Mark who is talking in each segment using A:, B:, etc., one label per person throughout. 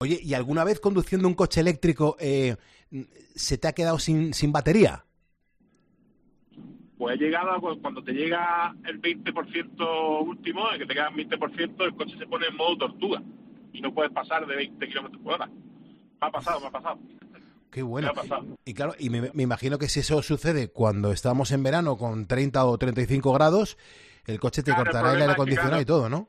A: Oye, ¿y alguna vez conduciendo un coche eléctrico se te ha quedado sin batería?
B: Pues he llegado cuando te llega el 20% último, el que te queda el 20%, el coche se pone en modo tortuga y no puedes pasar de 20 kilómetros por hora. Me ha pasado.
A: Qué
B: Me
A: bueno.
B: ha pasado.
A: Y claro, me imagino que si eso sucede cuando estamos en verano con 30 o 35 grados, el coche te
B: Claro, el
A: cortará el aire
B: problema es que,
A: acondicionado
B: claro,
A: y todo, ¿no?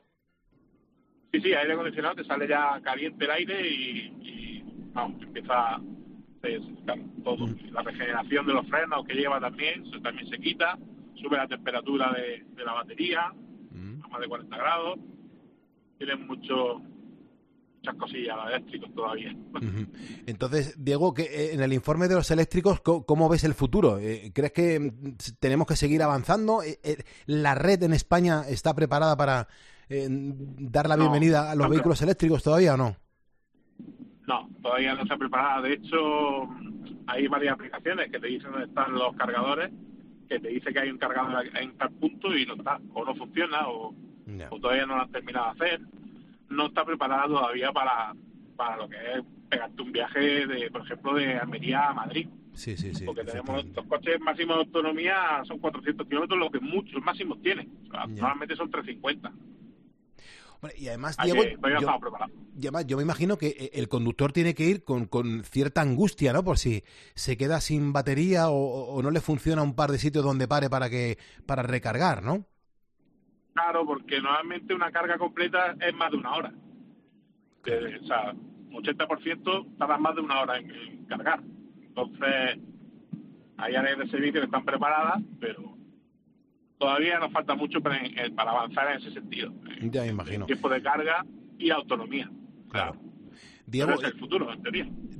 B: sí, aire acondicionado, te sale ya caliente el aire vamos, empieza claro, todo.
A: Mm.
B: La regeneración de los frenos que lleva también se quita, sube la temperatura de la batería
A: Mm.
B: a más de 40 grados. Tienen muchas cosillas los eléctricos todavía.
A: Ujú. Entonces, Diego, que en el informe de los eléctricos, ¿cómo ves el futuro? ¿Crees que tenemos que seguir avanzando? ¿La red en España está preparada para dar la
B: No,
A: bienvenida a los vehículos eléctricos todavía o no?
B: no, todavía no está preparada. De hecho, hay varias aplicaciones que te dicen dónde están los cargadores, que te dice que hay un cargador en tal punto y no está, o no funciona, o
A: Ya.
B: todavía no lo han terminado de hacer. No está preparada todavía para lo que es pegarte un viaje, por ejemplo, de Almería a Madrid.
A: Sí,
B: Porque tenemos
A: efectivamente.
B: los coches máximos de autonomía son 400 kilómetros, lo que muchos máximos tienen. O sea,
A: Ya.
B: normalmente son 350.
A: Bueno, y además,
B: Así
A: Diego,
B: que todavía no estamos preparados.
A: yo me imagino que el conductor tiene que ir con cierta angustia, ¿no? Por si se queda sin batería o no le funciona un par de sitios donde pare para recargar, ¿no?
B: Claro, porque normalmente una carga completa es más de una hora.
A: Claro.
B: O sea, 80% tardan más de una hora en cargar. Entonces, hay áreas de servicio que están preparadas, pero todavía nos falta mucho para avanzar en ese sentido.
A: Ya me
B: En
A: imagino.
B: tiempo de carga y autonomía.
A: Claro.
B: Pero
A: Diego,
B: es el futuro, en teoría.